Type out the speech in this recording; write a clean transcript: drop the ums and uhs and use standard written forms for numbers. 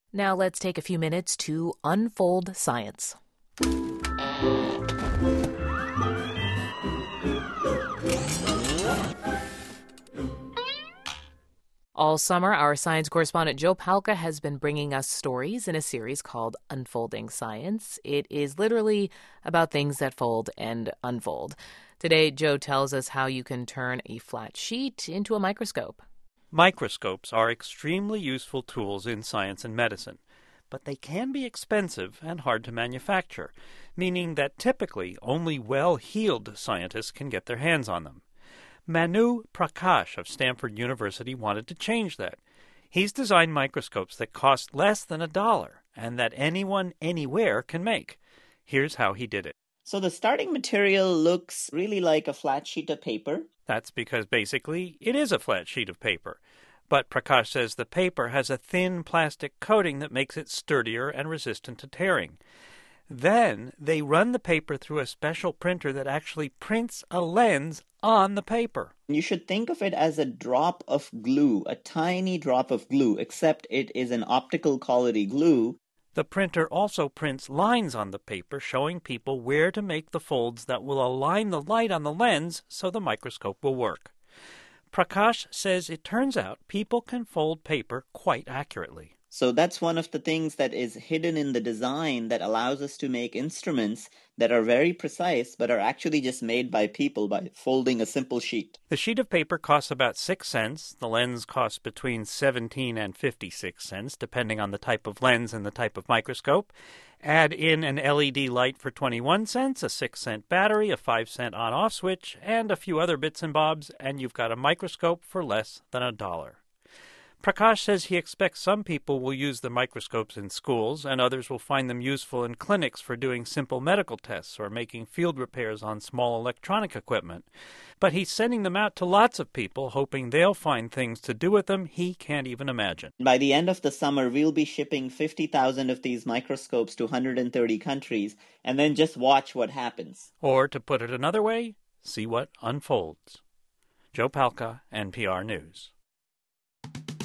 Now let's take a few minutes to unfold science. All summer, our science correspondent Joe Palca has been bringing us stories in a series called Unfolding Science. It is literally about things that fold and unfold. Today, Joe tells us how you can turn a flat sheet into a microscope. Microscopes are extremely useful tools in science and medicine, but they can be expensive and hard to manufacture, meaning that typically only well-heeled scientists can get their hands on them. Manu Prakash of Stanford University wanted to change that. He's designed microscopes that cost less than $1 and that anyone, anywhere can make. Here's how he did it. So the starting material looks really like a flat sheet of paper. That's because basically it is a flat sheet of paper. But Prakash says the paper has a thin plastic coating that makes it sturdier and resistant to tearing. Then they run the paper through a special printer that actually prints a lens on the paper. You should think of it as a drop of glue, a tiny drop of glue, except it is an optical quality glue. The printer also prints lines on the paper showing people where to make the folds that will align the light on the lens so the microscope will work. Prakash says it turns out people can fold paper quite accurately. So that's one of the things that is hidden in the design that allows us to make instruments that are very precise but are actually just made by people by folding a simple sheet. The sheet of paper costs about 6 cents. The lens costs between 17 and 56 cents, depending on the type of lens and the type of microscope. Add in an LED light for 21 cents, a 6-cent battery, a 5-cent on-off switch, and a few other bits and bobs, and you've got a microscope for less than $1. Prakash says he expects some people will use the microscopes in schools and others will find them useful in clinics for doing simple medical tests or making field repairs on small electronic equipment. But he's sending them out to lots of people, hoping they'll find things to do with them he can't even imagine. By the end of the summer, we'll be shipping 50,000 of these microscopes to 130 countries, and then just watch what happens. Or, to put it another way, see what unfolds. Joe Palca, NPR News.